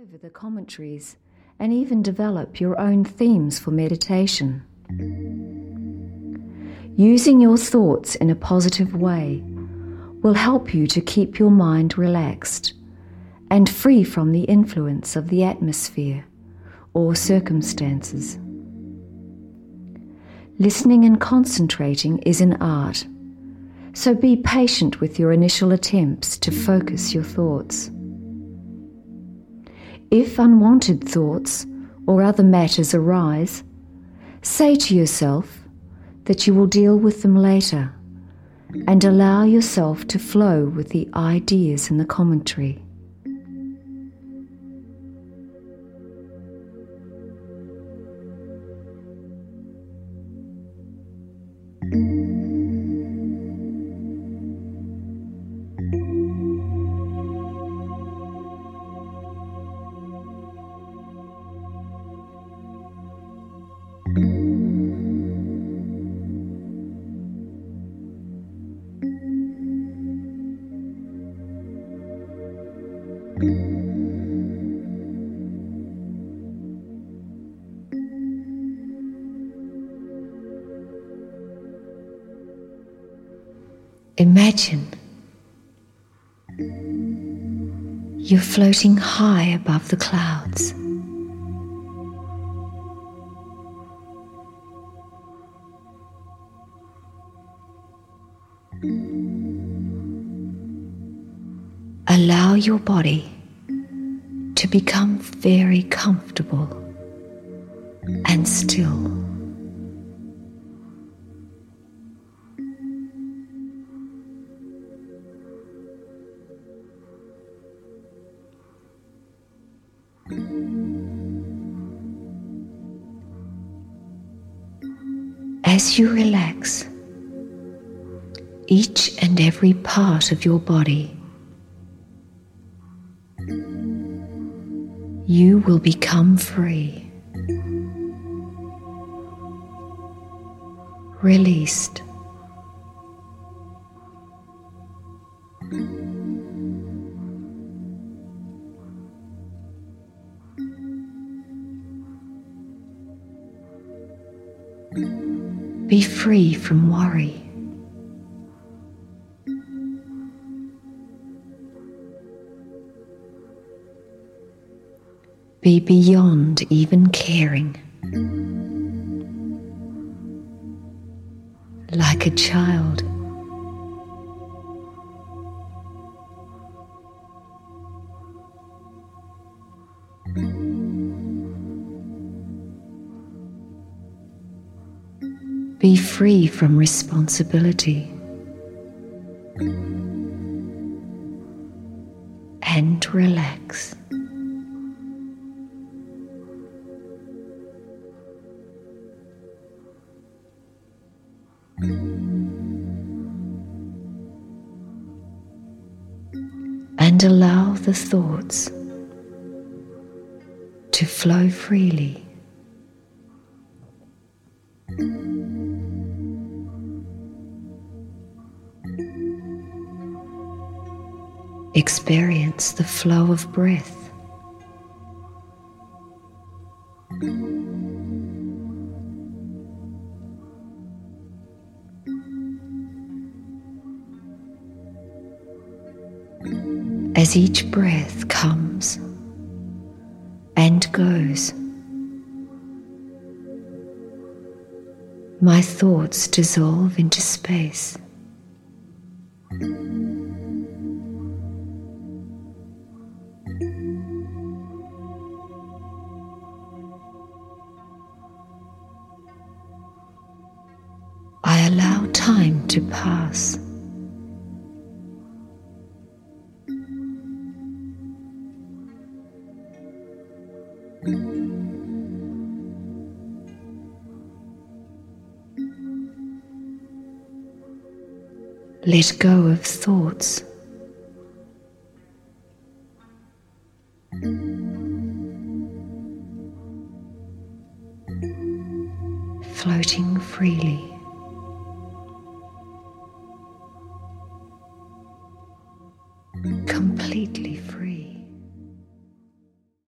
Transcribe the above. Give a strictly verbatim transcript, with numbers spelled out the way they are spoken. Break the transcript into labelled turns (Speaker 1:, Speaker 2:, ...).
Speaker 1: over the commentaries and even develop your own themes for meditation. Using your thoughts in a positive way will help you to keep your mind relaxed and free from the influence of the atmosphere or circumstances. Listening and concentrating is an art, so be patient with your initial attempts to focus your thoughts. If unwanted thoughts or other matters arise, say to yourself that you will deal with them later and allow yourself to flow with the ideas in the commentary. Imagine you're floating high above the clouds. Allow your body to become very comfortable and still. As you relax, each and every part of your body, you will become free, released. Be free from worry. Be beyond even caring, like a child. Be free from responsibility and relax. And allow the thoughts to flow freely. Experience the flow of breath. As each breath comes and goes, my thoughts dissolve into space. I allow time to pass. Let go of thoughts. Floating freely.